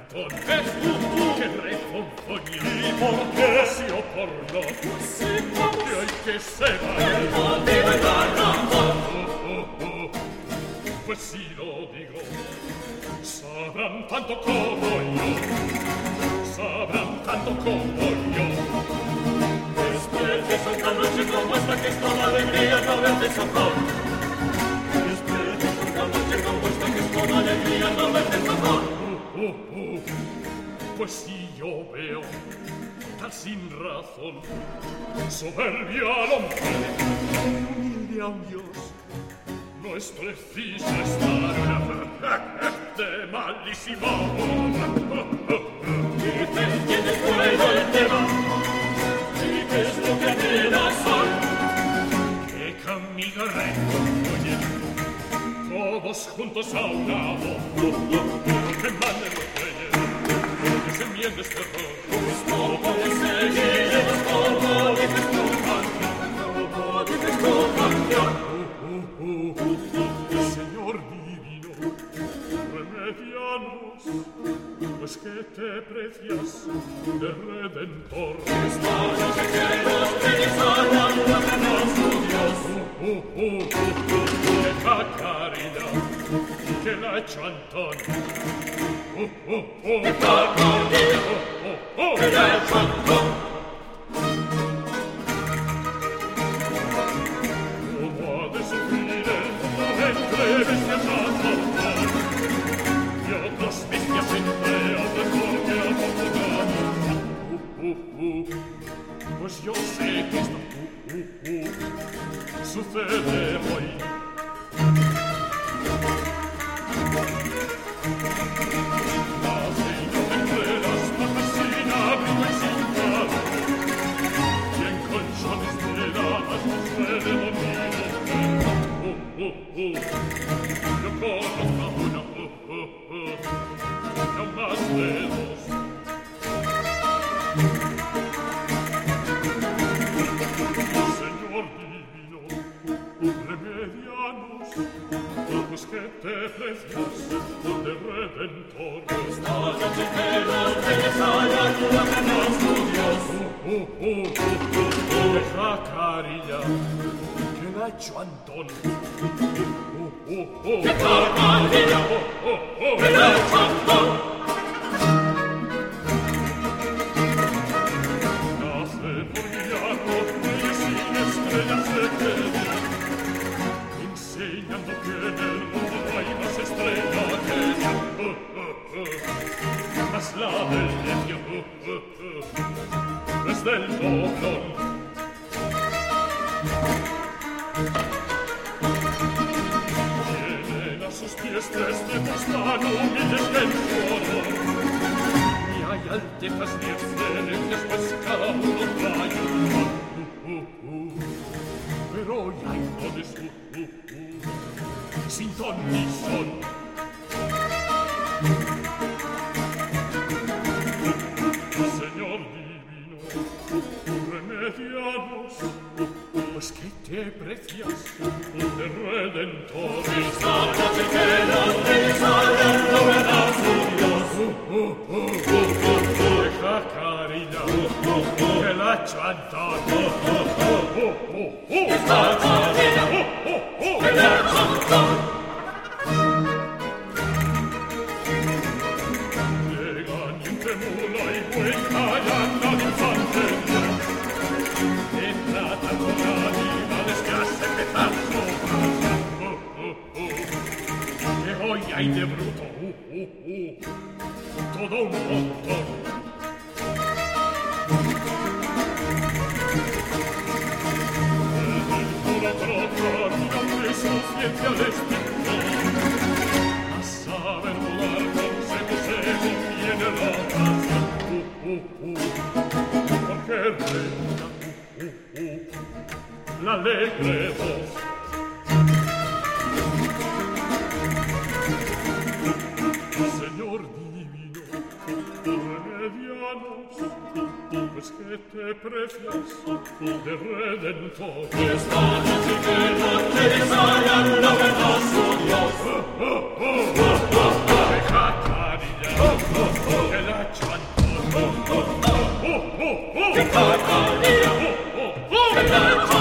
chantón, es que reconfoña. ¿Y por qué? Si o por no, que hay que se pues si lo digo, sabrán tanto como yo, sabrán tanto como yo. Después de Santa Noche como esta, que es toda alegría no ver de Santón. Después de Santa Noche como esta, que es toda alegría no ver de Santón. Pues si yo veo tal sin razón, soberbia al hombre, humilde a un Dios, no es preciso estar de malísimo humor. Dices, tienes fuego el tema, y qué es lo que anhelas hoy. Que camino recto, oye, todos juntos a un lado, que manen los reyes, que se enmiende este error. Pues como seguiremos como dices tú, como dices tú, campeón. Señor divino, remedianos, pues que te precias de Redentor. Esta noche que los reyes hayan ordenados su Dios. Deja caridad, que la ha hecho Antón. Deja caridad, que la ha hecho Antón. Entre bestias a salvar, y otras bestias entre otras porque a poco pues yo sé que esto sucede hoy. Nace yo entre las patas sin abrigo y sin calor, y en colchones de damas no suele dormir. Yo conozco a una, no más de dos. Señor divino, remedianos, pues que te precias de Redentor. Esta noche que los reyes hayan ordenados su Dios. Deja carilla, que la ha hecho Antón. Deja carilla, que la ha hecho Antón. Nace por villano, reyes sin estrellas se quedan, enseñando que en el mundo no hay más estrella que ella. Mas la del necio es del doblón. Tienen a sus pies tres dedos tan humildes que en su honor, y hay altezas ni excelencias, pues cada uno trae un don. Pero hoy hay dones sin ton ni son. Señor divino, remedianos, pues que te precias de Redentor. Esta noche que los reyes hayan ordenado su Dios. Deja carilla, que la ha hecho Antón. Deja carilla, que la ha hecho Antón. Llegan entre mula y buey, callan la infantería. Te tratan con animales que has empezado que hoy hay de bruto, todo un montón. El puro trata, de su ciencia les dictó, a saber volar consejos según viene la razón. Porque reina la alegre voz. Señor divino, remedianos, pues que te precias de Redentor. Esta noche que los reyes hayan ordenado su Dios. Deja carilla, Che cavalier! Che